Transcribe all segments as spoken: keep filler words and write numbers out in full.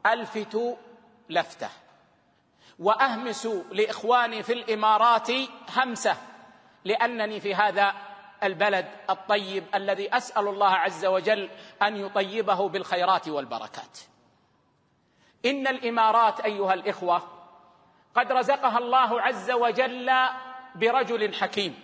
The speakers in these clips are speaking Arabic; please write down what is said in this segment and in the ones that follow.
ألفت لفتة وأهمس لإخواني في الإمارات همسة، لأنني في هذا البلد الطيب الذي أسأل الله عز وجل أن يطيبه بالخيرات والبركات. إن الإمارات أيها الإخوة قد رزقها الله عز وجل برجل حكيم،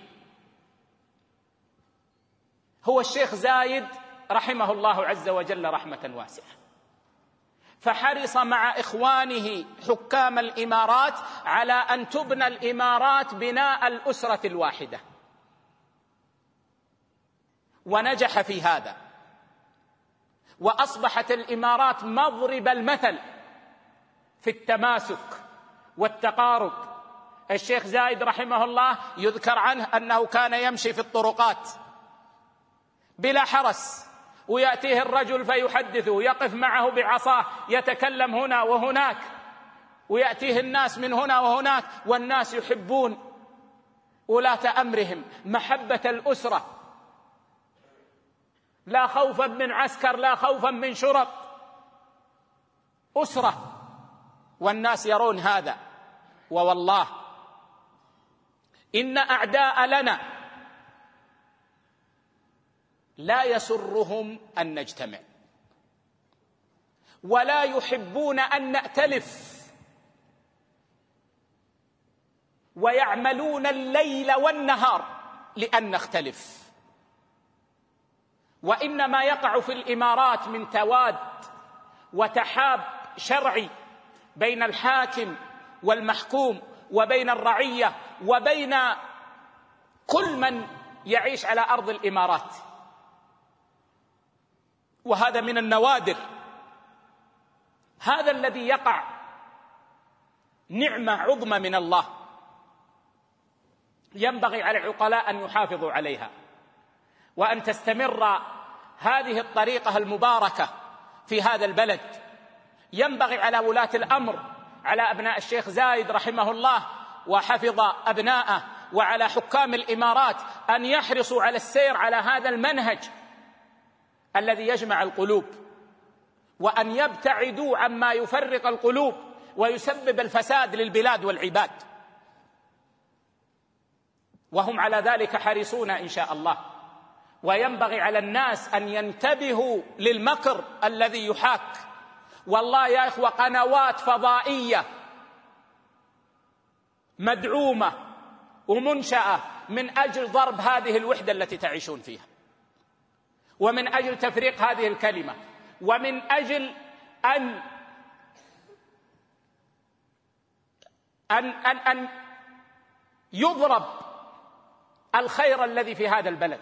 هو الشيخ زايد رحمه الله عز وجل رحمة واسعة، فحرص مع إخوانه حكام الإمارات على أن تبنى الإمارات بناء الأسرة الواحدة، ونجح في هذا، وأصبحت الإمارات مضرب المثل في التماسك والتقارب. الشيخ زايد رحمه الله يذكر عنه أنه كان يمشي في الطرقات بلا حرس، ويأتيه الرجل فيحدثه، يقف معه بعصاه يتكلم هنا وهناك، ويأتيه الناس من هنا وهناك، والناس يحبون ولاة أمرهم، محبة الأسرة، لا خوفا من عسكر، لا خوفا من شرط، أسرة، والناس يرون هذا. ووالله إن أعداء لنا لا يسرهم أن نجتمع، ولا يحبون أن نأتلف، ويعملون الليل والنهار لأن نختلف. وإنما يقع في الإمارات من تواد وتحاب شرعي بين الحاكم والمحكوم، وبين الرعية، وبين كل من يعيش على أرض الإمارات، وهذا من النوادر. هذا الذي يقع نعمة عظمى من الله، ينبغي على العقلاء أن يحافظوا عليها، وأن تستمر هذه الطريقة المباركة في هذا البلد. ينبغي على ولاة الأمر، على أبناء الشيخ زايد رحمه الله وحفظ أبناءه، وعلى حكام الإمارات أن يحرصوا على السير على هذا المنهج الذي يجمع القلوب، وأن يبتعدوا عما يفرق القلوب ويسبب الفساد للبلاد والعباد، وهم على ذلك حريصون إن شاء الله. وينبغي على الناس أن ينتبهوا للمكر الذي يحاك. والله يا إخوة قنوات فضائية مدعومة ومنشأة من أجل ضرب هذه الوحدة التي تعيشون فيها، ومن أجل تفريق هذه الكلمة، ومن أجل أن أن أن, أن يضرب الخير الذي في هذا البلد.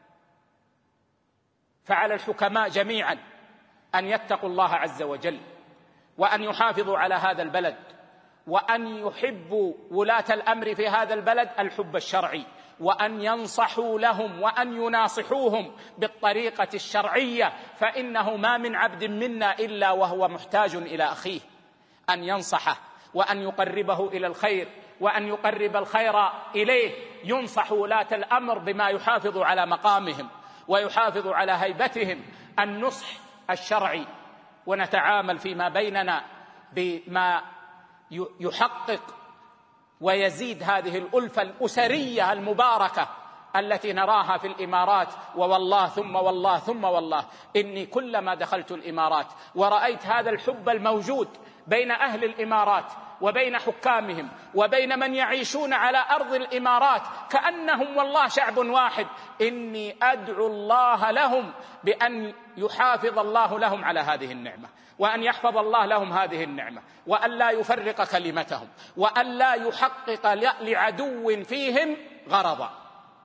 فعلى الحكماء جميعا أن يتقوا الله عز وجل، وأن يحافظوا على هذا البلد، وأن يحبوا ولاة الأمر في هذا البلد الحب الشرعي، وأن ينصحوا لهم وأن يناصحوهم بالطريقة الشرعية، فإنه ما من عبد منا إلا وهو محتاج إلى أخيه، أن ينصحه وأن يقربه إلى الخير، وأن يقرب الخير إليه. ينصح ولاة الأمر بما يحافظ على مقامهم ويحافظ على هيبتهم، النصح الشرعي، ونتعامل فيما بيننا بما يحقق ويزيد هذه الألفة الأسرية المباركة التي نراها في الإمارات. ووالله ثم والله ثم والله إني كلما دخلت الإمارات ورأيت هذا الحب الموجود بين أهل الإمارات وبين حكامهم وبين من يعيشون على أرض الإمارات كأنهم والله شعب واحد، إني أدعو الله لهم بأن يحافظ الله لهم على هذه النعمة، وأن يحفظ الله لهم هذه النعمة، وأن لا يفرق كلمتهم، وأن لا يحقق لعدو فيهم غرضا.